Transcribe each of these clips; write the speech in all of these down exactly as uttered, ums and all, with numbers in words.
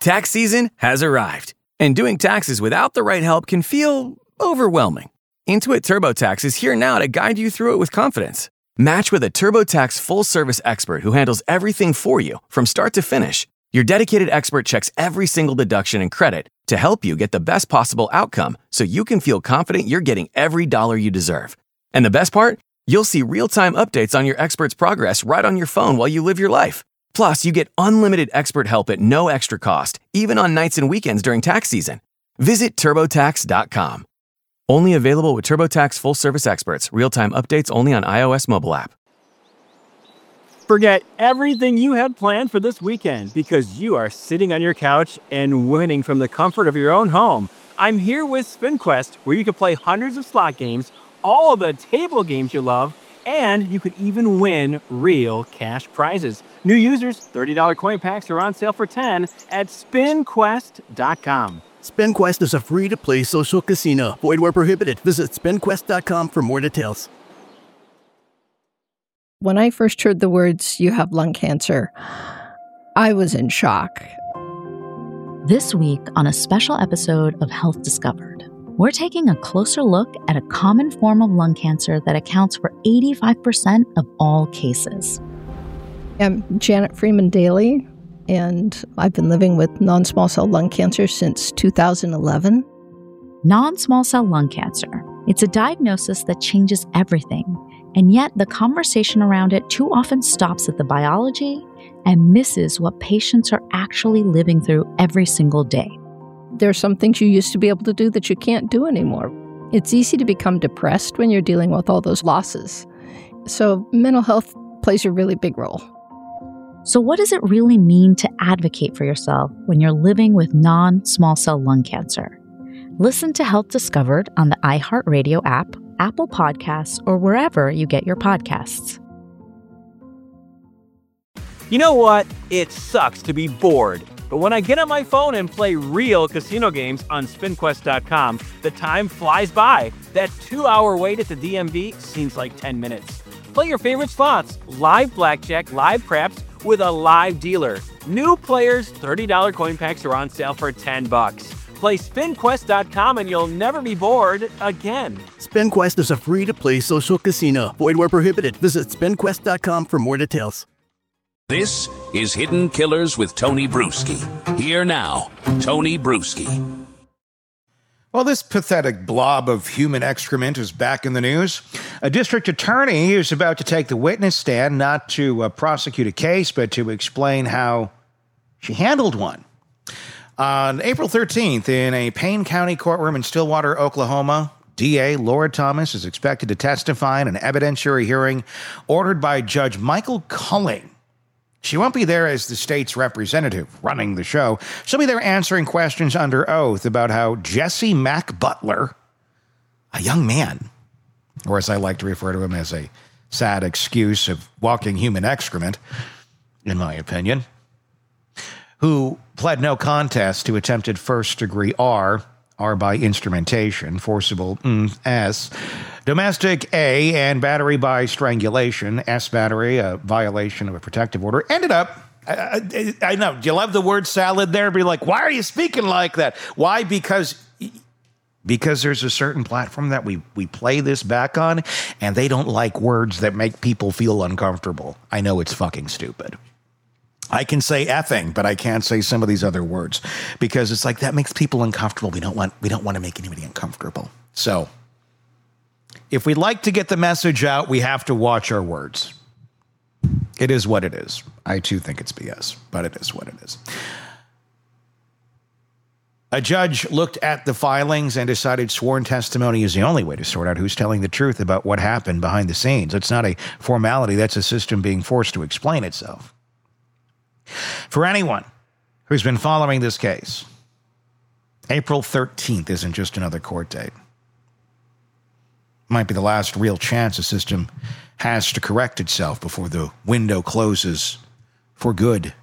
Tax season has arrived, and doing taxes without the right help can feel overwhelming. Intuit TurboTax is here now to guide you through it with confidence. Match with a TurboTax full-service expert who handles everything for you from start to finish. Your dedicated expert checks every single deduction and credit to help you get the best possible outcome so you can feel confident you're getting every dollar you deserve. And the best part? You'll see real-time updates on your expert's progress right on your phone while you live your life. Plus, you get unlimited expert help at no extra cost, even on nights and weekends during tax season. Visit TurboTax dot com. Only available with TurboTax full-service experts. Real-time updates only on iOS mobile app. Forget everything you had planned for this weekend because you are sitting on your couch and winning from the comfort of your own home. I'm here with SpinQuest, where you can play hundreds of slot games, all of the table games you love, and you could even win real cash prizes. New users, thirty dollars coin packs are on sale for ten dollars at spin quest dot com. SpinQuest is a free-to-play social casino. Void where prohibited. Visit spin quest dot com for more details. When I first heard the words, "you have lung cancer," I was in shock. This week on a special episode of Health Discovered, we're taking a closer look at a common form of lung cancer that accounts for eighty-five percent of all cases. I'm Janet Freeman Daly, and I've been living with non-small cell lung cancer since two thousand eleven. Non-small cell lung cancer. It's a diagnosis that changes everything, and yet the conversation around it too often stops at the biology and misses what patients are actually living through every single day. There are some things you used to be able to do that you can't do anymore. It's easy to become depressed when you're dealing with all those losses. So mental health plays a really big role. So what does it really mean to advocate for yourself when you're living with non-small cell lung cancer? Listen to Health Discovered on the iHeartRadio app, Apple Podcasts, or wherever you get your podcasts. You know what? It sucks to be bored. But when I get on my phone and play real casino games on spin quest dot com, the time flies by. That two-hour wait at the D M V seems like ten minutes. Play your favorite slots, live blackjack, live craps, with a live dealer. New players, thirty dollars coin packs are on sale for ten bucks. Play spin quest dot com and you'll never be bored again. SpinQuest is a free-to-play social casino. Void where prohibited. Visit spin quest dot com for more details. This is Hidden Killers with Tony Bruschi. Here now, Tony Bruschi. Well, this pathetic blob of human excrement is back in the news. A district attorney is about to take the witness stand, not to uh, prosecute a case, but to explain how she handled one. On April thirteenth, in a Payne County courtroom in Stillwater, Oklahoma, D A Laura Thomas is expected to testify in an evidentiary hearing ordered by Judge Michael Culling. She won't be there as the state's representative running the show. She'll be there answering questions under oath about how Jesse Mack Butler, a young man, or as I like to refer to him as a sad excuse of walking human excrement, in my opinion, who pled no contest to attempted first-degree R, R by instrumentation, forcible mm, S, domestic A, and battery by strangulation, S battery, a violation of a protective order, ended up, I, I, I know, do you love the word salad there? Be like, why are you speaking like that? Why? Because because there's a certain platform that we, we play this back on, and they don't like words that make people feel uncomfortable. I know it's fucking stupid. I can say effing, but I can't say some of these other words because it's like that makes people uncomfortable. We don't want we don't want to make anybody uncomfortable. So if we'd like to get the message out, we have to watch our words. It is what it is. I too think it's B S, but it is what it is. A judge looked at the filings and decided sworn testimony is the only way to sort out who's telling the truth about what happened behind the scenes. It's not a formality. That's a system being forced to explain itself. For anyone who's been following this case, April thirteenth isn't just another court date. Might be the last real chance the system has to correct itself before the window closes for good.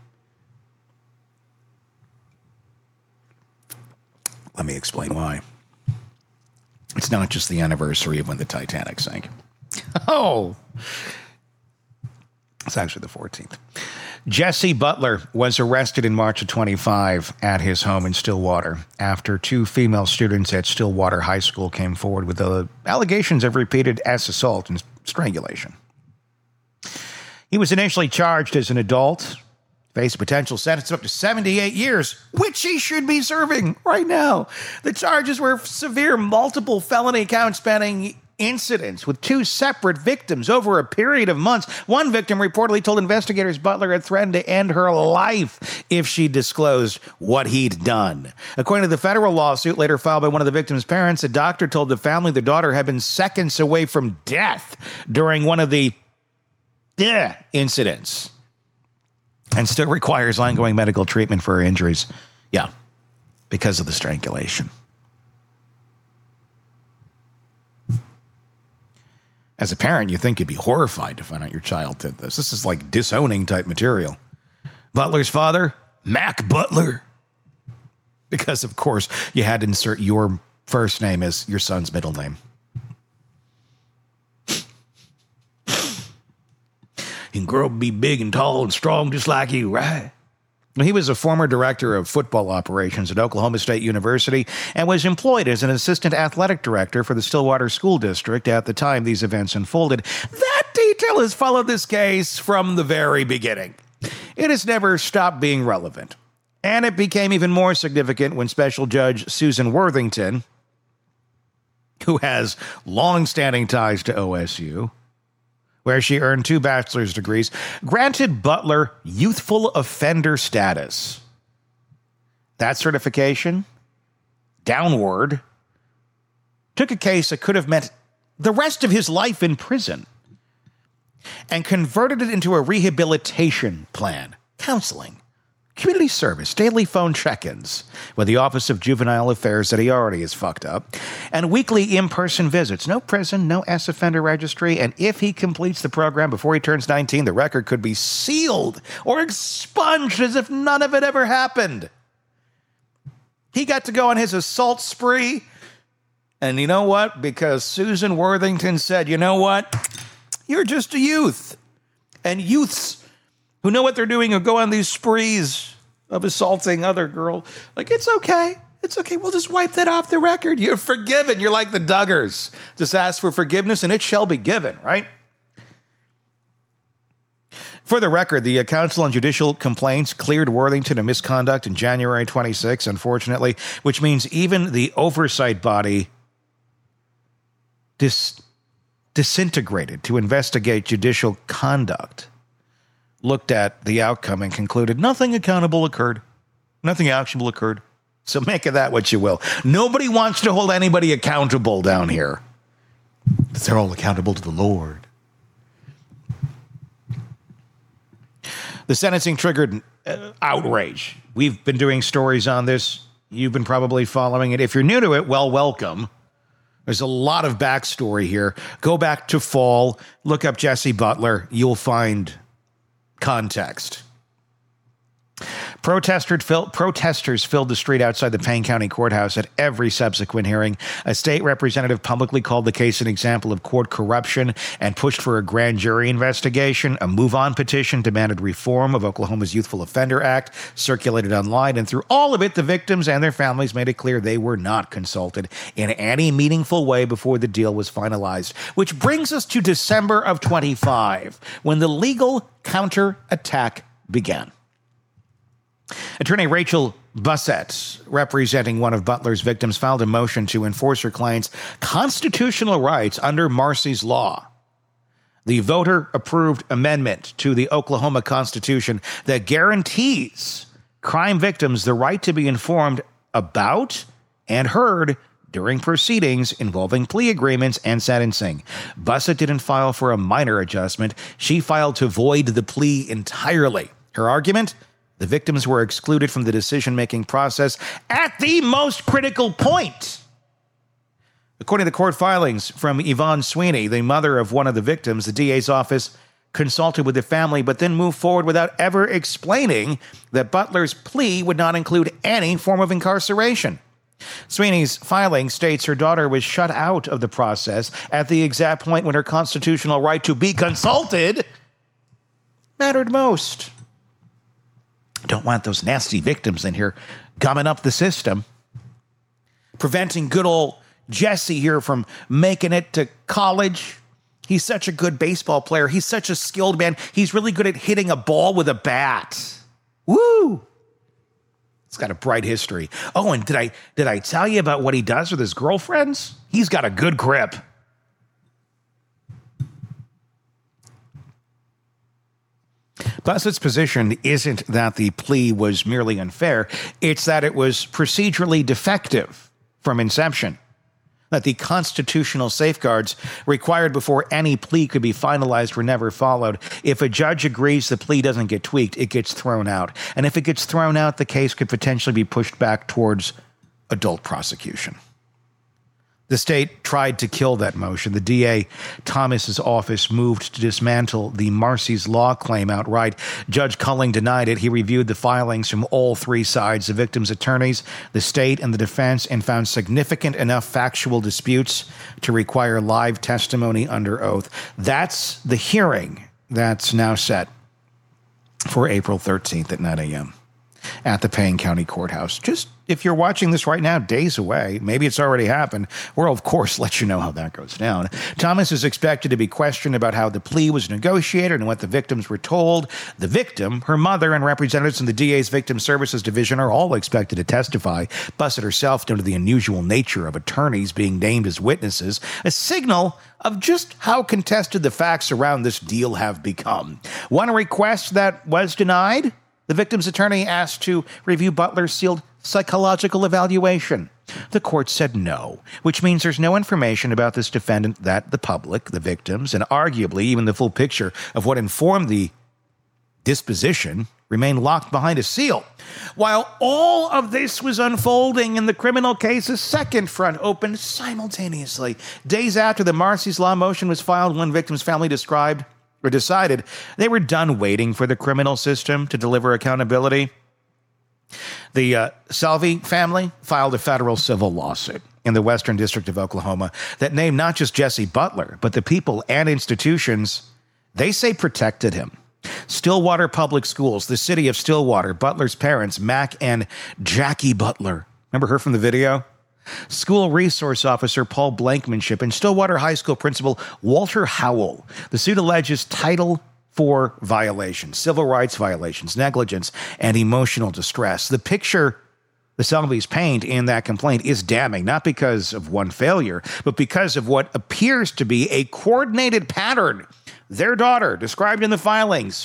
Let me explain why. It's not just the anniversary of when the Titanic sank. Oh, it's actually the fourteenth. Jesse Butler was arrested in March of twenty-five at his home in Stillwater after two female students at Stillwater High School came forward with the allegations of repeated assault and strangulation. He was initially charged as an adult, faced a potential sentence of up to seventy-eight years, which he should be serving right now. The charges were severe, multiple felony counts spanning incidents with two separate victims over a period of months. One victim reportedly told investigators Butler had threatened to end her life if she disclosed what he'd done. According to the federal lawsuit later filed by one of the victim's parents, a doctor told the family the daughter had been seconds away from death during one of the yeah, incidents and still requires ongoing medical treatment for her injuries. Yeah, because of the strangulation. As a parent, you think you'd be horrified to find out your child did this. This is like disowning type material. Butler's father, Mac Butler. Because, of course, you had to insert your first name as your son's middle name. You can grow up and be big and tall and strong just like you, right? He was a former director of football operations at Oklahoma State University and was employed as an assistant athletic director for the Stillwater School District at the time these events unfolded. That detail has followed this case from the very beginning. It has never stopped being relevant. And it became even more significant when Special Judge Susan Worthington, who has long-standing ties to O S U, where she earned two bachelor's degrees, granted Butler youthful offender status. That certification, downward, took a case that could have meant the rest of his life in prison and converted it into a rehabilitation plan, counseling, community service, daily phone check-ins with the Office of Juvenile Affairs that he already has fucked up, and weekly in-person visits. No prison, no S-offender registry, and if he completes the program before he turns nineteen, the record could be sealed or expunged as if none of it ever happened. He got to go on his assault spree, and you know what? Because Susan Worthington said, you know what? You're just a youth, and youths who know what they're doing or go on these sprees of assaulting other girl. Like, it's okay. It's okay. We'll just wipe that off the record. You're forgiven. You're like the Duggars. Just ask for forgiveness and it shall be given, right? For the record, the Council on Judicial Complaints cleared Worthington of misconduct in January twenty-sixth, unfortunately, which means even the oversight body dis- disintegrated to investigate judicial conduct looked at the outcome and concluded nothing accountable occurred. Nothing actionable occurred. So make of that what you will. Nobody wants to hold anybody accountable down here. They're all accountable to the Lord. The sentencing triggered uh, outrage. We've been doing stories on this. You've been probably following it. If you're new to it, well, welcome. There's a lot of backstory here. Go back to fall. Look up Jesse Butler. You'll find context. Protesters filled, protesters filled the street outside the Payne County Courthouse at every subsequent hearing. A state representative publicly called the case an example of court corruption and pushed for a grand jury investigation. A move-on petition demanded reform of Oklahoma's Youthful Offender Act, circulated online, and through all of it, the victims and their families made it clear they were not consulted in any meaningful way before the deal was finalized. Which brings us to December of twenty-five, when the legal counterattack began. Attorney Rachel Bussett, representing one of Butler's victims, filed a motion to enforce her client's constitutional rights under Marsy's Law, the voter-approved amendment to the Oklahoma Constitution that guarantees crime victims the right to be informed about and heard during proceedings involving plea agreements and sentencing. Bussett didn't file for a minor adjustment. She filed to void the plea entirely. Her argument? The victims were excluded from the decision-making process at the most critical point. According to court filings from Yvonne Sweeney, the mother of one of the victims, the D A's office consulted with the family, but then moved forward without ever explaining that Butler's plea would not include any form of incarceration. Sweeney's filing states her daughter was shut out of the process at the exact point when her constitutional right to be consulted mattered most. Don't want those nasty victims in here gumming up the system, preventing good old Jesse here from making it to college. He's such a good baseball player. He's such a skilled man. He's really good at hitting a ball with a bat. Woo! It's got a bright history. Oh, and did I did I tell you about what he does with his girlfriends? He's got a good grip. Bussett's position isn't that the plea was merely unfair. It's that it was procedurally defective from inception. That the constitutional safeguards required before any plea could be finalized were never followed. If a judge agrees the plea doesn't get tweaked, it gets thrown out. And if it gets thrown out, the case could potentially be pushed back towards adult prosecution. The state tried to kill that motion. The D A Thomas's office moved to dismantle the Marsy's Law claim outright. Judge Culling denied it. He reviewed the filings from all three sides, the victims' attorneys, the state, and the defense, and found significant enough factual disputes to require live testimony under oath. That's the hearing that's now set for April thirteenth at nine a.m. at the Payne County Courthouse. Just if you're watching this right now, days away, maybe it's already happened, we'll of course let you know how that goes down. Thomas is expected to be questioned about how the plea was negotiated and what the victims were told. The victim, her mother, and representatives from the D A's Victim Services Division are all expected to testify. Bussett herself noted the unusual nature of attorneys being named as witnesses, a signal of just how contested the facts around this deal have become. One request that was denied: the victim's attorney asked to review Butler's sealed psychological evaluation. The court said no, which means there's no information about this defendant that the public, the victims, and arguably even the full picture of what informed the disposition remain locked behind a seal. While all of this was unfolding in the criminal case, a second front opened simultaneously. Days after the Marsy's Law motion was filed, one victim's family described or decided they were done waiting for the criminal system to deliver accountability. The uh, Salvi family filed a federal civil lawsuit in the Western District of Oklahoma that named not just Jesse Butler, but the people and institutions they say protected him. Stillwater Public Schools, the city of Stillwater, Butler's parents, Mac and Jackie Butler. Remember her from the video? School resource officer Paul Blankmanship, and Stillwater High School principal Walter Howell. The suit alleges Title four violations, civil rights violations, negligence, and emotional distress. The picture the Salvis paint in that complaint is damning, not because of one failure, but because of what appears to be a coordinated pattern. Their daughter, described in the filings,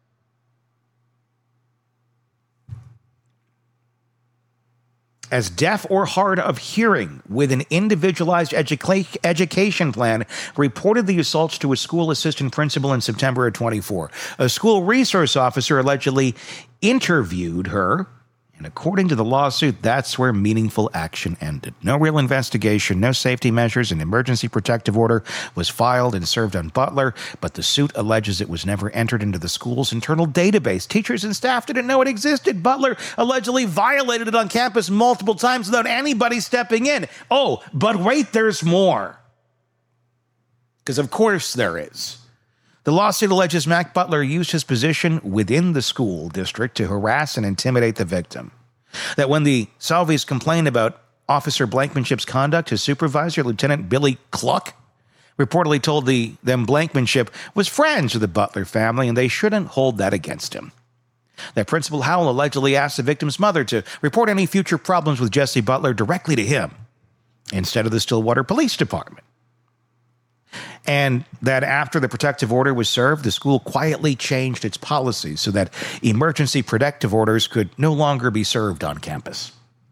as deaf or hard of hearing with an individualized educa- education plan, reported the assaults to a school assistant principal in September of twenty-four. A school resource officer allegedly interviewed her, and according to the lawsuit, that's where meaningful action ended. No real investigation, no safety measures, an emergency protective order was filed and served on Butler, but the suit alleges it was never entered into the school's internal database. Teachers and staff didn't know it existed. Butler allegedly violated it on campus multiple times without anybody stepping in. Oh, but wait, there's more. Because of course there is. The lawsuit alleges Mac Butler used his position within the school district to harass and intimidate the victim. That when the Salvis complained about Officer Blankmanship's conduct, his supervisor, Lieutenant Billy Cluck, reportedly told the, them Blankmanship was friends with the Butler family and they shouldn't hold that against him. That Principal Howell allegedly asked the victim's mother to report any future problems with Jesse Butler directly to him instead of the Stillwater Police Department. And that after the protective order was served, the school quietly changed its policies so that emergency protective orders could no longer be served on campus.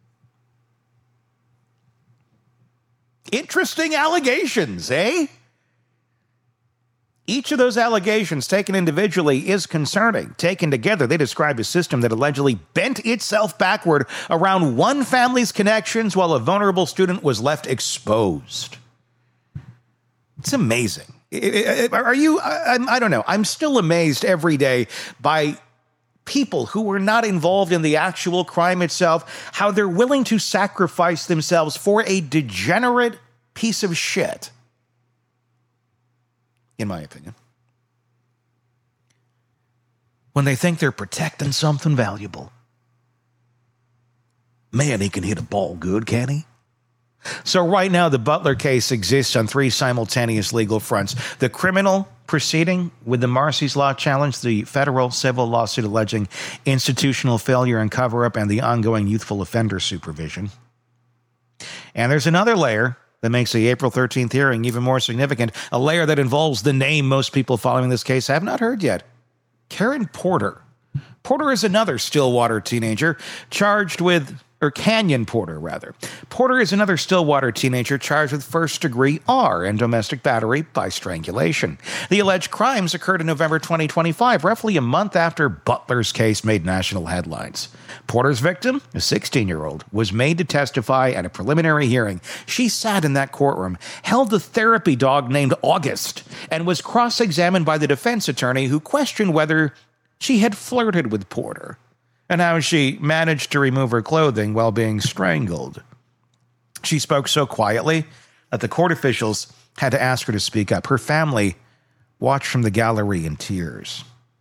Interesting allegations, eh? Each of those allegations, taken individually, is concerning. Taken together, they describe a system that allegedly bent itself backward around one family's connections while a vulnerable student was left exposed. It's amazing. Are you, I, I don't know, I'm still amazed every day by people who were not involved in the actual crime itself, how they're willing to sacrifice themselves for a degenerate piece of shit, in my opinion. when they think they're protecting something valuable. Man, he can hit a ball good, can he? So right now, the Butler case exists on three simultaneous legal fronts. The criminal proceeding with the Marsy's Law challenge, the federal civil lawsuit alleging institutional failure and cover-up, and the ongoing youthful offender supervision. And there's another layer that makes the April thirteenth hearing even more significant, a layer that involves the name most people following this case have not heard yet. Karen Porter. Porter is another Stillwater teenager charged with, or Canyon Porter, rather. Porter is another Stillwater teenager charged with first-degree R and domestic battery by strangulation. The alleged crimes occurred in November twenty twenty-five, roughly a month after Butler's case made national headlines. Porter's victim, a sixteen-year-old, was made to testify at a preliminary hearing. She sat in that courtroom, held a therapy dog named August, and was cross-examined by the defense attorney who questioned whether she had flirted with Porter and how she managed to remove her clothing while being strangled. She spoke so quietly that the court officials had to ask her to speak up. Her family watched from the gallery in tears.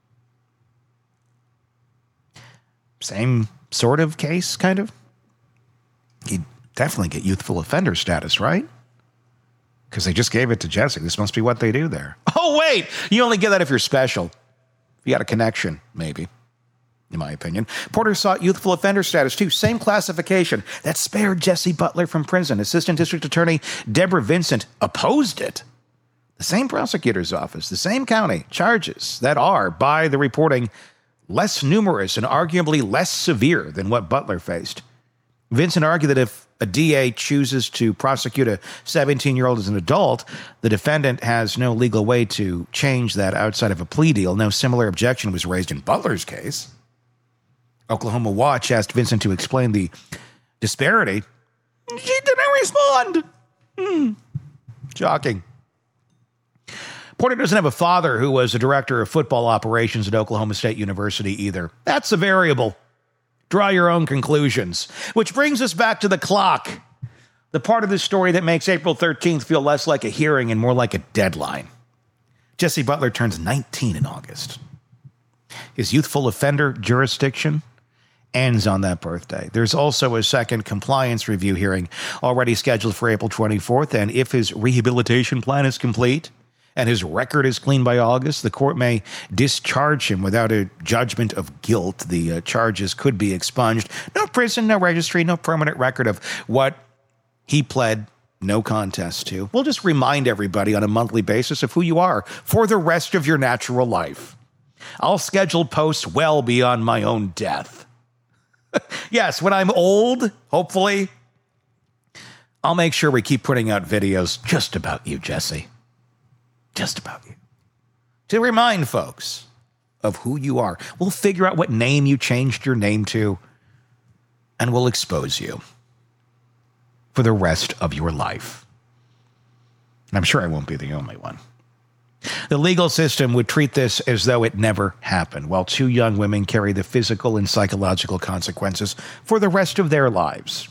Same sort of case, kind of? He'd definitely get youthful offender status, right? Because they just gave it to Jesse. This must be what they do there. Oh, wait! You only get that if you're special. If you got a connection, maybe. In my opinion. Porter sought youthful offender status, too. Same classification. That spared Jesse Butler from prison. Assistant District Attorney Deborah Vincent opposed it. The same prosecutor's office, the same county, charges that are, by the reporting, less numerous and arguably less severe than what Butler faced. Vincent argued that if a D A chooses to prosecute a seventeen-year-old as an adult, the defendant has no legal way to change that outside of a plea deal. No similar objection was raised in Butler's case. Oklahoma Watch asked Vincent to explain the disparity. She didn't respond. Hmm. Shocking. Porter doesn't have a father who was a director of football operations at Oklahoma State University either. That's a variable. Draw your own conclusions. Which brings us back to the clock. The part of the story that makes April thirteenth feel less like a hearing and more like a deadline. Jesse Butler turns nineteen in August. His youthful offender jurisdiction ends on that birthday. There's also a second compliance review hearing already scheduled for April twenty-fourth, and if his rehabilitation plan is complete and his record is clean by August, the court may discharge him without a judgment of guilt. The uh, charges could be expunged. No prison, no registry, no permanent record of what he pled no contest to. We'll just remind everybody on a monthly basis of who you are for the rest of your natural life. I'll schedule posts well beyond my own death. Yes, when I'm old, hopefully, I'll make sure we keep putting out videos just about you, Jesse. Just about you. To remind folks of who you are. We'll figure out what name you changed your name to, and we'll expose you for the rest of your life. And I'm sure I won't be the only one. The legal system would treat this as though it never happened, while two young women carry the physical and psychological consequences for the rest of their lives.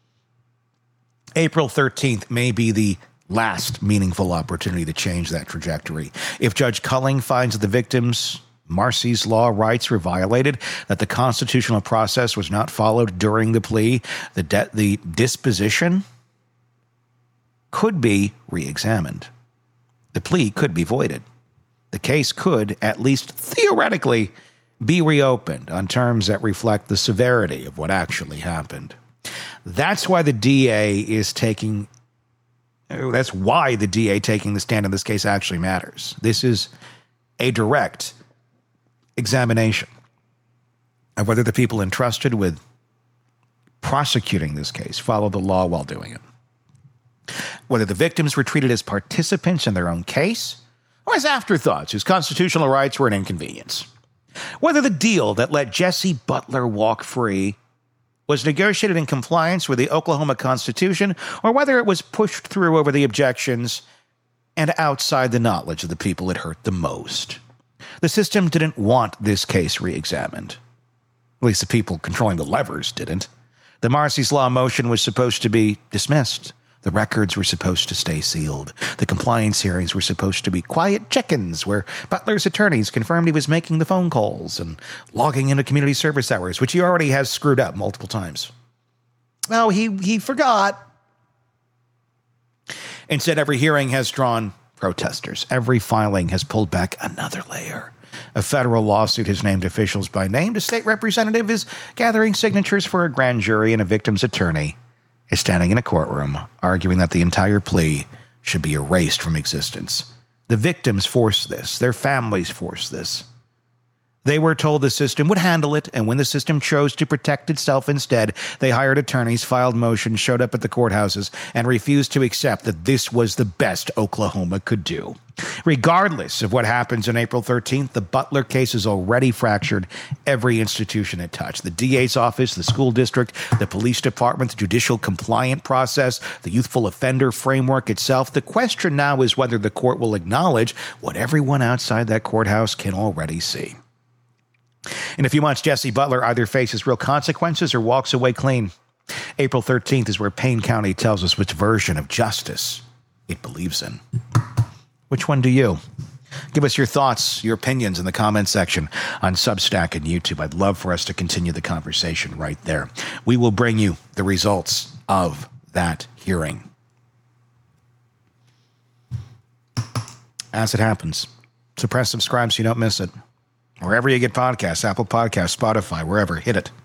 April thirteenth may be the last meaningful opportunity to change that trajectory. If Judge Culling finds that the victims' Marsy's Law rights were violated, that the constitutional process was not followed during the plea, the, de- the disposition could be re-examined. The plea could be voided. The case could, at least theoretically, be reopened on terms that reflect the severity of what actually happened. That's why the D A is taking, that's why the D A taking the stand in this case actually matters. This is a direct examination of whether the people entrusted with prosecuting this case follow the law while doing it. Whether the victims were treated as participants in their own case or as afterthoughts whose constitutional rights were an inconvenience. Whether the deal that let Jesse Butler walk free was negotiated in compliance with the Oklahoma Constitution or whether it was pushed through over the objections and outside the knowledge of the people it hurt the most. The system didn't want this case re-examined. At least the people controlling the levers didn't. The Marsy's Law motion was supposed to be dismissed. The records were supposed to stay sealed. The compliance hearings were supposed to be quiet check-ins where Butler's attorneys confirmed he was making the phone calls and logging into community service hours, which he already has screwed up multiple times. Oh, he, he forgot. Instead, every hearing has drawn protesters. Every filing has pulled back another layer. A federal lawsuit has named officials by name. A state representative is gathering signatures for a grand jury, and a victim's attorney is standing in a courtroom arguing that the entire plea should be erased from existence. The victims forced this. Their families forced this. They were told the system would handle it, and when the system chose to protect itself instead, they hired attorneys, filed motions, showed up at the courthouses, and refused to accept that this was the best Oklahoma could do. Regardless of what happens on April thirteenth, the Butler case has already fractured every institution it touched. The D A's office, the school district, the police department, the judicial compliant process, the youthful offender framework itself. The question now is whether the court will acknowledge what everyone outside that courthouse can already see. In a few months, Jesse Butler either faces real consequences or walks away clean. April thirteenth is where Payne County tells us which version of justice it believes in. Which one do you? Give us your thoughts, your opinions in the comment section on Substack and YouTube. I'd love for us to continue the conversation right there. We will bring you the results of that hearing as it happens. So press subscribe so you don't miss it. Wherever you get podcasts, Apple Podcasts, Spotify, wherever, hit it.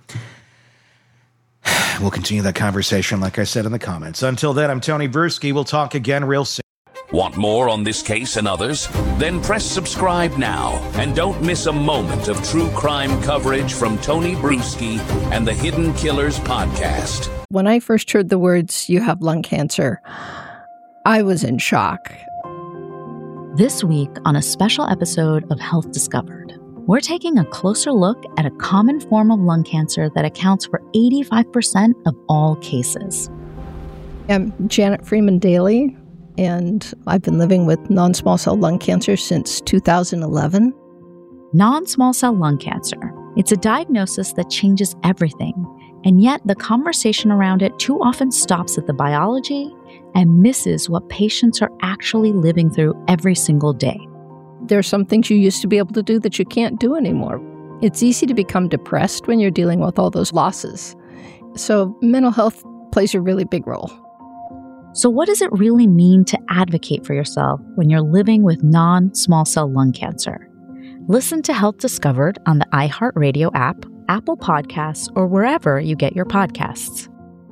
We'll continue that conversation, like I said in the comments. Until then, I'm Tony Bruschi. We'll talk again real soon. Want more on this case and others? Then press subscribe now and don't miss a moment of true crime coverage from Tony Bruschi and the Hidden Killers podcast. When I first heard the words, "you have lung cancer," I was in shock. This week on a special episode of Health Discovered, we're taking a closer look at a common form of lung cancer that accounts for eighty-five percent of all cases. I'm Janet Freeman Daly, and I've been living with non-small cell lung cancer since two thousand eleven. Non-small cell lung cancer. It's a diagnosis that changes everything, and yet the conversation around it too often stops at the biology and misses what patients are actually living through every single day. There are some things you used to be able to do that you can't do anymore. It's easy to become depressed when you're dealing with all those losses. So mental health plays a really big role. So what does it really mean to advocate for yourself when you're living with non-small cell lung cancer? Listen to Health Discovered on the iHeartRadio app, Apple Podcasts, or wherever you get your podcasts.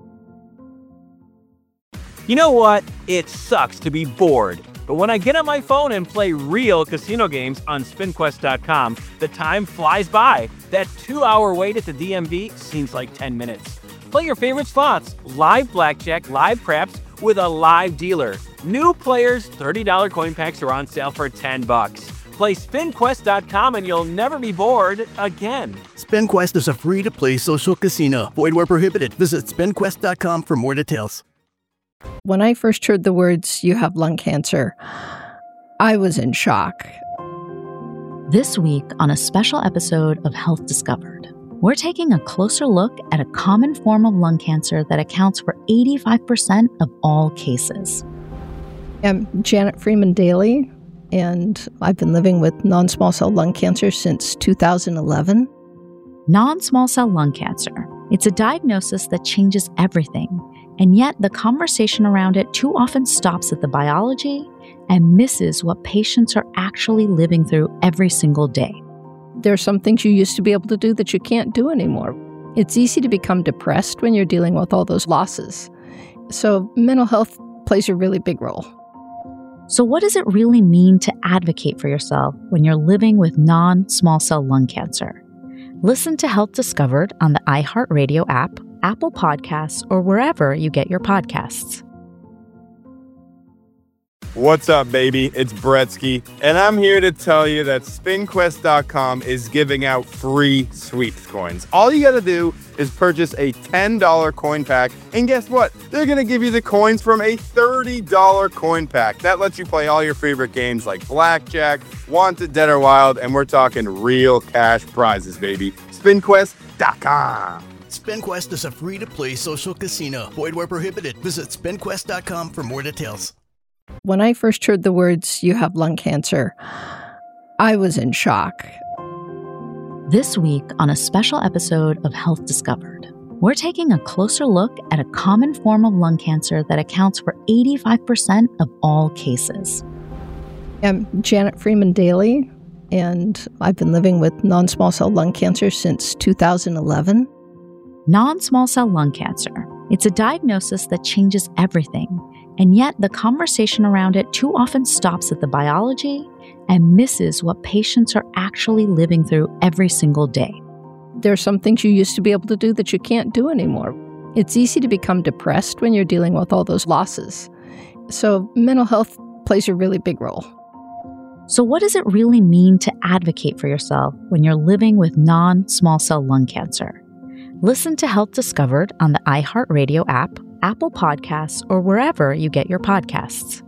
You know what? It sucks to be bored. But when I get on my phone and play real casino games on spin quest dot com, the time flies by. That two-hour wait at the D M V seems like ten minutes. Play your favorite slots, live blackjack, live craps, with a live dealer. New players, thirty dollars coin packs are on sale for ten bucks. Play spin quest dot com and you'll never be bored again. SpinQuest is a free-to-play social casino. Void where prohibited. Visit spin quest dot com for more details. When I first heard the words, "you have lung cancer," I was in shock. This week on a special episode of Health Discovered, we're taking a closer look at a common form of lung cancer that accounts for eighty-five percent of all cases. I'm Janet Freeman Daly, and I've been living with non-small cell lung cancer since two thousand eleven. Non-small cell lung cancer. It's a diagnosis that changes everything, and yet the conversation around it too often stops at the biology and misses what patients are actually living through every single day. There are some things you used to be able to do that you can't do anymore. It's easy to become depressed when you're dealing with all those losses. So mental health plays a really big role. So what does it really mean to advocate for yourself when you're living with non-small cell lung cancer? Listen to Health Discovered on the iHeartRadio app, Apple Podcasts, or wherever you get your podcasts. What's up, baby? It's Bretsky, and I'm here to tell you that spin quest dot com is giving out free sweeps coins. All you gotta do is purchase a ten dollars coin pack, and guess what? They're gonna give you the coins from a thirty dollars coin pack. That lets you play all your favorite games like Blackjack, Wanted, Dead or Wild, and we're talking real cash prizes, baby. spin quest dot com. SpinQuest is a free-to-play social casino. Void where prohibited. Visit spin quest dot com for more details. When I first heard the words, "you have lung cancer," I was in shock. This week on a special episode of Health Discovered, we're taking a closer look at a common form of lung cancer that accounts for eighty-five percent of all cases. I'm Janet Freeman Daly, and I've been living with non-small cell lung cancer since two thousand eleven. Non-small cell lung cancer. It's a diagnosis that changes everything, and yet the conversation around it too often stops at the biology and misses what patients are actually living through every single day. There are some things you used to be able to do that you can't do anymore. It's easy to become depressed when you're dealing with all those losses. So mental health plays a really big role. So what does it really mean to advocate for yourself when you're living with non-small cell lung cancer? Listen to Health Discovered on the iHeartRadio app, Apple Podcasts, or wherever you get your podcasts.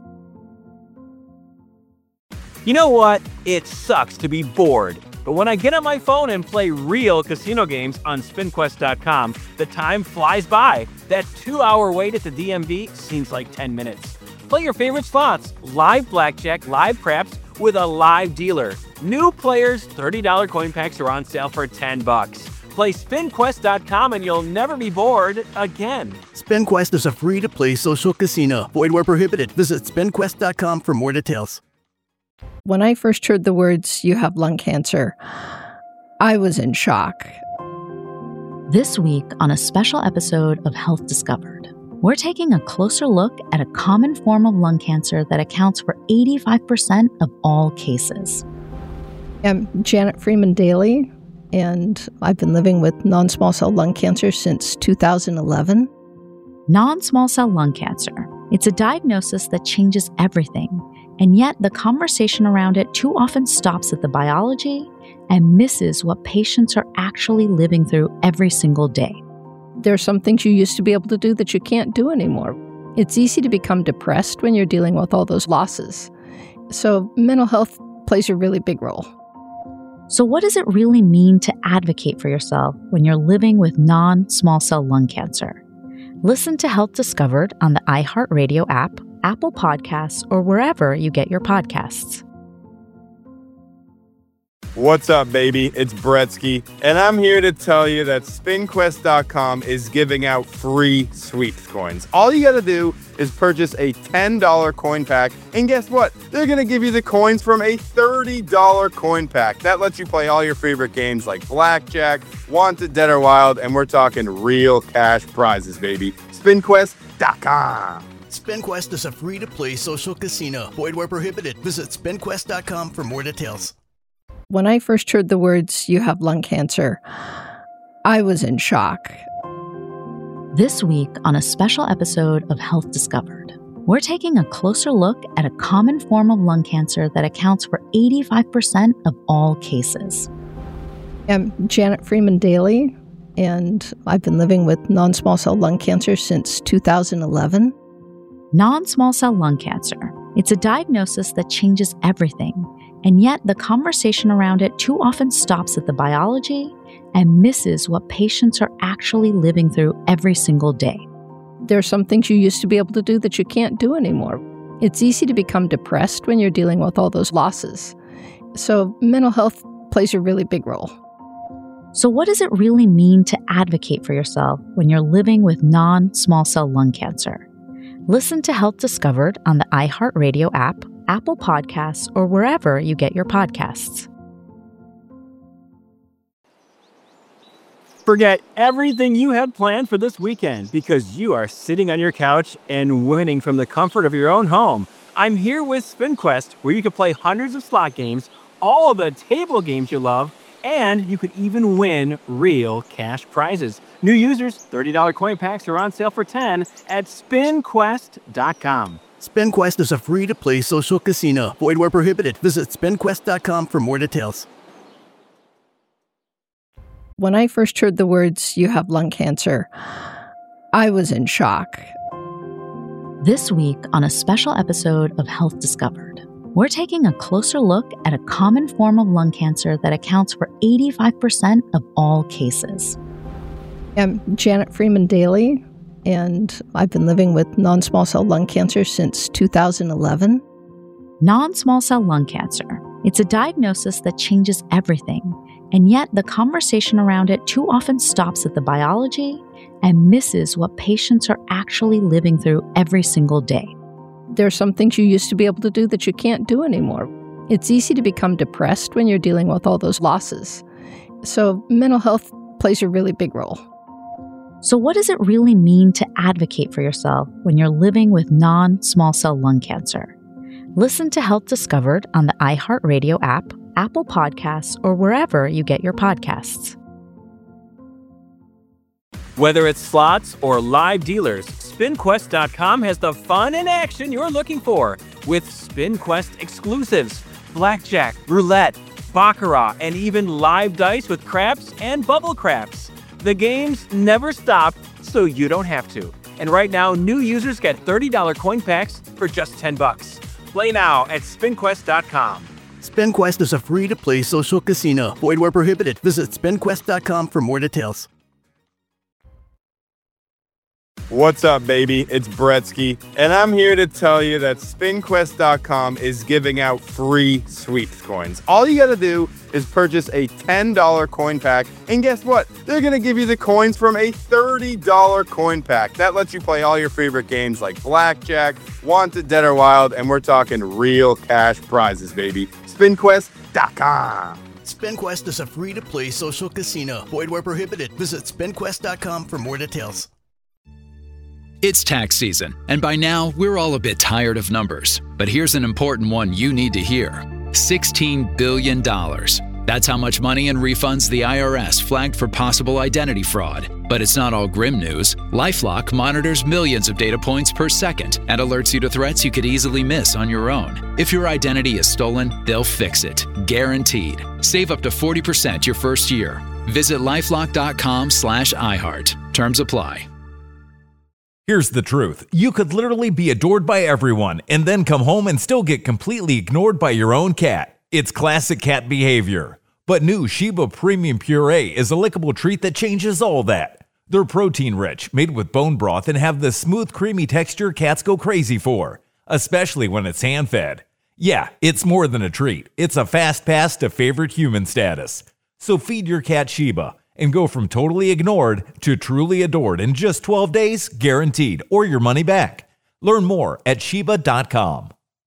You know what? It sucks to be bored. But when I get on my phone and play real casino games on spin quest dot com, the time flies by. That two-hour wait at the D M V seems like ten minutes. Play your favorite slots, live blackjack, live craps, with a live dealer. New players, thirty dollars coin packs are on sale for ten bucks. Play spin quest dot com and you'll never be bored again. SpinQuest is a free-to-play social casino. Void where prohibited. Visit spin quest dot com for more details. When I first heard the words, "you have lung cancer," I was in shock. This week on a special episode of Health Discovered, we're taking a closer look at a common form of lung cancer that accounts for eighty-five percent of all cases. I'm Janet Freeman Daly, and I've been living with non-small cell lung cancer since two thousand eleven. Non-small cell lung cancer. It's a diagnosis that changes everything, and yet the conversation around it too often stops at the biology and misses what patients are actually living through every single day. There are some things you used to be able to do that you can't do anymore. It's easy to become depressed when you're dealing with all those losses. So mental health plays a really big role. So what does it really mean to advocate for yourself when you're living with non-small cell lung cancer? Listen to Health Discovered on the iHeartRadio app, Apple Podcasts, or wherever you get your podcasts. What's up, baby? It's Bretsky, and I'm here to tell you that spin quest dot com is giving out free sweeps coins. All you gotta do is purchase a ten dollars coin pack, and guess what? They're gonna give you the coins from a thirty dollars coin pack. That lets you play all your favorite games like Blackjack, Wanted, Dead or Wild, and we're talking real cash prizes, baby. spin quest dot com. SpinQuest is a free-to-play social casino. Void where prohibited. Visit spin quest dot com for more details. When I first heard the words, "you have lung cancer," I was in shock. This week on a special episode of Health Discovered, we're taking a closer look at a common form of lung cancer that accounts for eighty-five percent of all cases. I'm Janet Freeman Daly, and I've been living with non-small cell lung cancer since two thousand eleven. Non-small cell lung cancer. It's a diagnosis that changes everything, and yet the conversation around it too often stops at the biology and misses what patients are actually living through every single day. There are some things you used to be able to do that you can't do anymore. It's easy to become depressed when you're dealing with all those losses. So mental health plays a really big role. So what does it really mean to advocate for yourself when you're living with non-small cell lung cancer? Listen to Health Discovered on the iHeartRadio app, Apple Podcasts, or wherever you get your podcasts. Forget everything you had planned for this weekend because you are sitting on your couch and winning from the comfort of your own home. I'm here with SpinQuest, where you can play hundreds of slot games, all of the table games you love, and you could even win real cash prizes. New users, thirty dollars coin packs are on sale for ten dollars at spin quest dot com. SpinQuest is a free-to-play social casino. Void where prohibited. Visit spin quest dot com for more details. When I first heard the words, "you have lung cancer," I was in shock. This week on a special episode of Health Discovered, we're taking a closer look at a common form of lung cancer that accounts for eighty-five percent of all cases. I'm Janet Freeman Daly, and I've been living with non-small cell lung cancer since two thousand eleven. Non-small cell lung cancer. It's a diagnosis that changes everything, and yet the conversation around it too often stops at the biology and misses what patients are actually living through every single day. There are some things you used to be able to do that you can't do anymore. It's easy to become depressed when you're dealing with all those losses. So mental health plays a really big role. So what does it really mean to advocate for yourself when you're living with non-small cell lung cancer? Listen to Health Discovered on the iHeartRadio app, Apple Podcasts, or wherever you get your podcasts. Whether it's slots or live dealers, spin quest dot com has the fun and action you're looking for with SpinQuest exclusives, blackjack, roulette, baccarat, and even live dice with craps and bubble craps. The games never stop, so you don't have to. And right now, new users get thirty dollars coin packs for just ten bucks. Play now at spin quest dot com. SpinQuest is a free-to-play social casino. Void where prohibited. Visit spin quest dot com for more details. What's up, baby? It's Bretsky, and I'm here to tell you that spin quest dot com is giving out free sweeps coins. All you gotta do is purchase a ten dollars coin pack, and guess what? They're gonna give you the coins from a thirty dollars coin pack. That lets you play all your favorite games like Blackjack, Wanted, Dead or Wild, and we're talking real cash prizes, baby. spin quest dot com. SpinQuest is a free-to-play social casino. Void where prohibited. Visit spin quest dot com for more details. It's tax season, and by now, we're all a bit tired of numbers. But here's an important one you need to hear. sixteen billion dollars. That's how much money in refunds the I R S flagged for possible identity fraud. But it's not all grim news. LifeLock monitors millions of data points per second and alerts you to threats you could easily miss on your own. If your identity is stolen, they'll fix it. Guaranteed. Save up to forty percent your first year. Visit lifelock dot com slash iHeart. Terms apply. Here's the truth. You could literally be adored by everyone and then come home and still get completely ignored by your own cat. It's classic cat behavior. But new Sheba Premium Puree is a lickable treat that changes all that. They're protein-rich, made with bone broth, and have the smooth, creamy texture cats go crazy for, especially when it's hand-fed. Yeah, it's more than a treat. It's a fast pass to favorite human status. So feed your cat Sheba and go from totally ignored to truly adored in just twelve days, guaranteed, or your money back. Learn more at sheba dot com.